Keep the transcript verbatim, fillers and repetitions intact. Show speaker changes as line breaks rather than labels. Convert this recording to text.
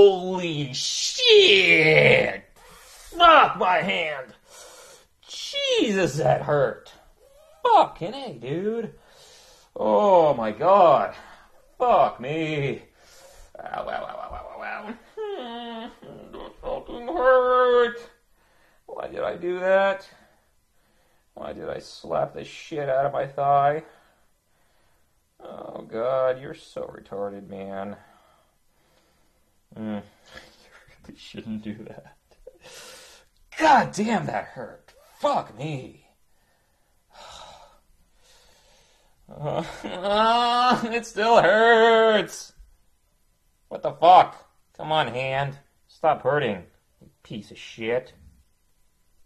Holy shit! Fuck my hand! Jesus, that hurt. Fucking A, dude. Oh my god. Fuck me. Ow, ow, ow, ow, ow, ow. Hmm, that fucking hurt. Why did I do that? Why did I slap the shit out of my thigh? Oh god, you're so retarded, man. Mm. You really shouldn't do that. God damn, that hurt. Fuck me. Uh, uh, it still hurts. What the fuck? Come on, hand. Stop hurting, you piece of shit.